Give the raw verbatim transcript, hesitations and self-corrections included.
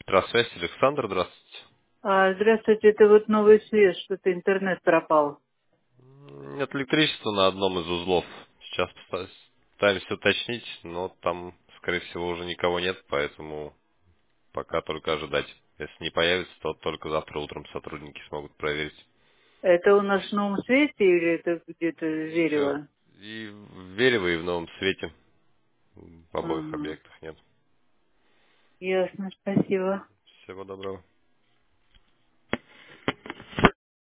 Здравствуйте, Александр, здравствуйте. А, здравствуйте, это вот новый свет, что-то интернет пропал. М, Нет электричества на одном из узлов. Сейчас пыта- пытаемся уточнить, но там, скорее всего, уже никого нет, поэтому пока только ожидать. Если не появится, то только завтра утром сотрудники смогут проверить. Это у нас в новом свете или это где-то Все. Зверево? И в Верево, и в Новом Свете. В обоих Ага. объектах нет. Ясно, спасибо. Всего доброго.